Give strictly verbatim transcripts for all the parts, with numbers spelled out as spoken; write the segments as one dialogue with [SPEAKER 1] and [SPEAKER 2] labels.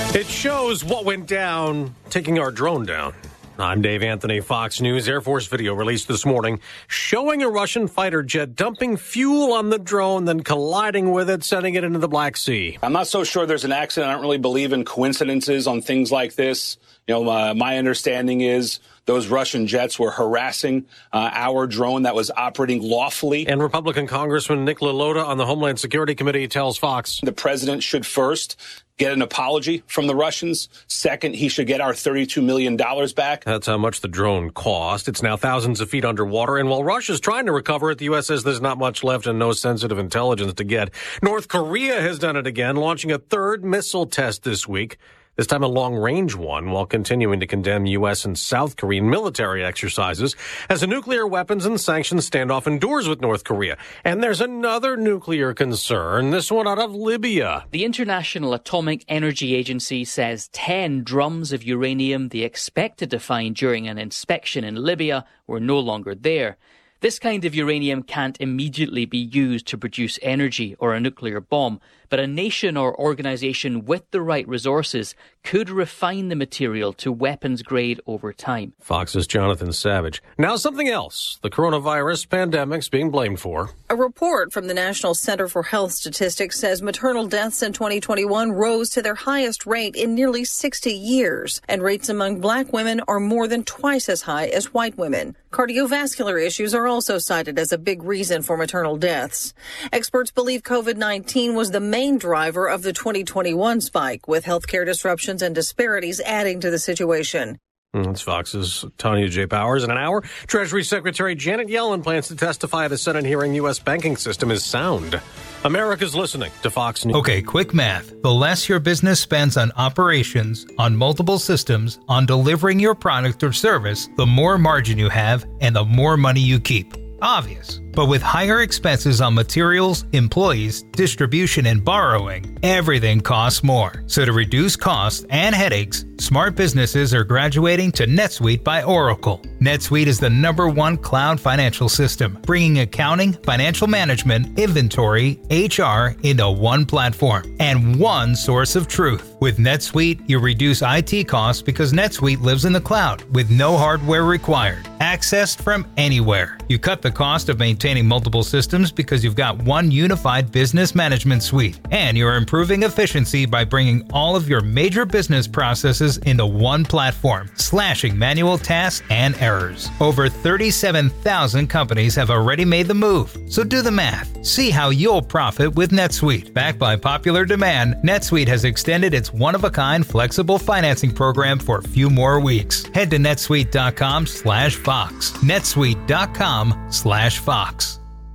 [SPEAKER 1] It shows what went down taking our drone down. I'm Dave Anthony, Fox News. Air Force video released this morning showing a Russian fighter jet dumping fuel on the drone, then colliding with it, sending it into the Black Sea.
[SPEAKER 2] I'm not so sure there's an accident. I don't really believe in coincidences on things like this. You know, uh, my understanding is those Russian jets were harassing uh, our drone that was operating lawfully.
[SPEAKER 1] And Republican Congressman Nick LaLota on the Homeland Security Committee tells Fox
[SPEAKER 2] the president should first get an apology from the Russians. Second, he should get our thirty-two million dollars back.
[SPEAKER 1] That's how much the drone cost. It's now thousands of feet underwater. And while Russia's trying to recover it, the U S says there's not much left and no sensitive intelligence to get. North Korea has done it again, launching a third missile test this week. This time a long-range one, while continuing to condemn U S and South Korean military exercises as a nuclear weapons and sanctions standoff endures with North Korea. And there's another nuclear concern, this one out of Libya.
[SPEAKER 3] The International Atomic Energy Agency says ten drums of uranium they expected to find during an inspection in Libya were no longer there. This kind of uranium can't immediately be used to produce energy or a nuclear bomb, but a nation or organisation with the right resources could refine the material to weapons grade over time.
[SPEAKER 1] Fox's Jonathan Savage. Now something else the coronavirus pandemic's being blamed for.
[SPEAKER 4] A report from the National Center for Health Statistics says maternal deaths in twenty twenty-one rose to their highest rate in nearly sixty years, and rates among black women are more than twice as high as white women. Cardiovascular issues are also cited as a big reason for maternal deaths. Experts believe COVID nineteen was the main driver of the twenty twenty-one spike, with healthcare disruptions and disparities adding to the situation.
[SPEAKER 1] That's Fox's Tanya J. Powers. In an hour, Treasury Secretary Janet Yellen plans to testify at a Senate hearing U S banking system is sound. America's listening to Fox News.
[SPEAKER 5] Okay, quick math. The less your business spends on operations, on multiple systems, on delivering your product or service, the more margin you have and the more money you keep. Obvious. But with higher expenses on materials, employees, distribution, and borrowing, everything costs more. So to reduce costs and headaches, smart businesses are graduating to NetSuite by Oracle. NetSuite is the number one cloud financial system, bringing accounting, financial management, inventory, H R into one platform and one source of truth. With NetSuite, you reduce I T costs because NetSuite lives in the cloud with no hardware required, accessed from anywhere. You cut the cost of maintaining multiple systems because you've got one unified business management suite, and you're improving efficiency by bringing all of your major business processes into one platform, slashing manual tasks and errors. Over thirty-seven thousand companies have already made the move, so do the math. See how you'll profit with NetSuite. Backed by popular demand, NetSuite has extended its one-of-a-kind flexible financing program for a few more weeks. Head to netsuite.com slash Fox. netsuite.com slash Fox.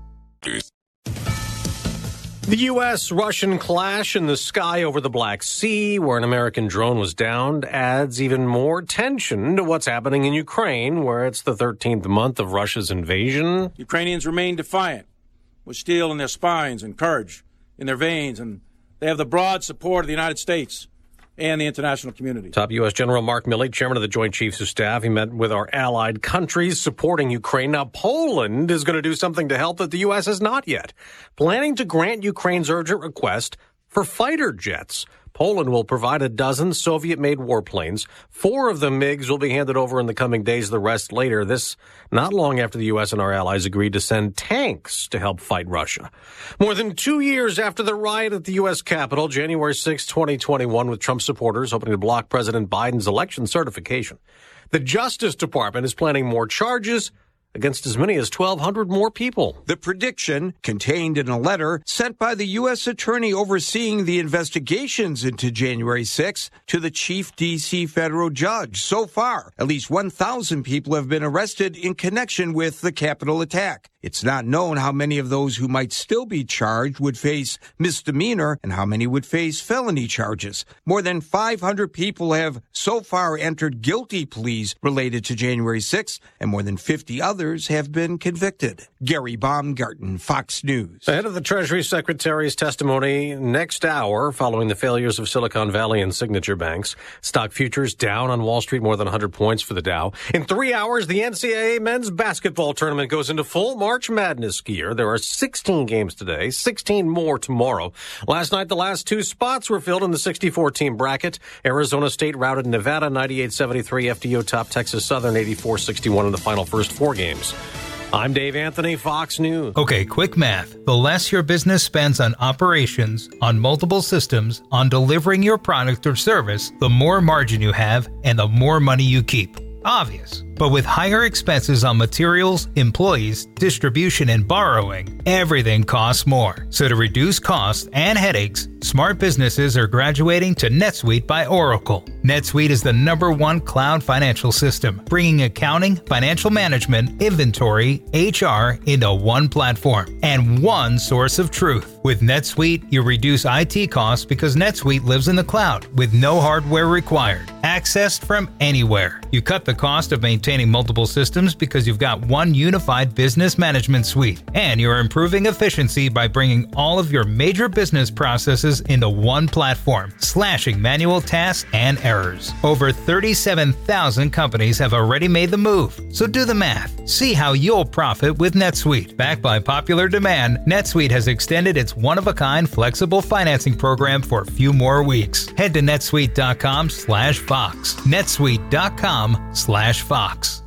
[SPEAKER 1] The U S-Russian clash in the sky over the Black Sea, where an American drone was downed, adds even more tension to what's happening in Ukraine, where it's the thirteenth month of Russia's invasion.
[SPEAKER 6] Ukrainians remain defiant, with steel in their spines and courage in their veins, and they have the broad support of the United States and the international community.
[SPEAKER 1] Top U S General Mark Milley, chairman of the Joint Chiefs of Staff, he met with our allied countries supporting Ukraine. Now, Poland is going to do something to help that the U S has not yet, planning to grant Ukraine's urgent request for fighter jets. Poland will provide a dozen Soviet-made warplanes. Four of the MiGs will be handed over in the coming days, the rest later. This not long after the U S and our allies agreed to send tanks to help fight Russia. More than two years after the riot at the U S Capitol, January sixth, twenty twenty-one, with Trump supporters hoping to block President Biden's election certification, the Justice Department is planning more charges against as many as twelve hundred more people.
[SPEAKER 7] The prediction, contained in a letter sent by the U S attorney overseeing the investigations into January sixth to the chief D C federal judge. So far, at least one thousand people have been arrested in connection with the Capitol attack. It's not known how many of those who might still be charged would face misdemeanor and how many would face felony charges. More than five hundred people have so far entered guilty pleas related to January sixth, and more than fifty others others have been convicted. Gary Baumgarten, Fox News.
[SPEAKER 1] Ahead of the Treasury Secretary's testimony next hour following the failures of Silicon Valley and Signature Banks, stock futures down on Wall Street more than one hundred points for the Dow. In three hours, the N C double A men's basketball tournament goes into full March Madness gear. There are sixteen games today, sixteen more tomorrow. Last night, the last two spots were filled in the sixty-four team bracket. Arizona State routed Nevada ninety-eight seventy-three. F D O topped Texas Southern eighty-four sixty-one in the final first four games. I'm Dave Anthony, Fox News.
[SPEAKER 5] Okay, quick math. The less your business spends on operations, on multiple systems, on delivering your product or service, the more margin you have and the more money you keep. Obvious. But with higher expenses on materials, employees, distribution, and borrowing, everything costs more. So to reduce costs and headaches, smart businesses are graduating to NetSuite by Oracle. NetSuite is the number one cloud financial system, bringing accounting, financial management, inventory, H R into one platform and one source of truth. With NetSuite, you reduce I T costs because NetSuite lives in the cloud with no hardware required, accessed from anywhere. You cut the cost of maintaining multiple systems because you've got one unified business management suite, and you're improving efficiency by bringing all of your major business processes into one platform, slashing manual tasks and errors. Over thirty-seven thousand companies have already made the move, so do the math. See how you'll profit with NetSuite. Backed by popular demand, NetSuite has extended its one-of-a-kind flexible financing program for a few more weeks. Head to netsuite dot com slash Fox. netsuite dot com slash Fox.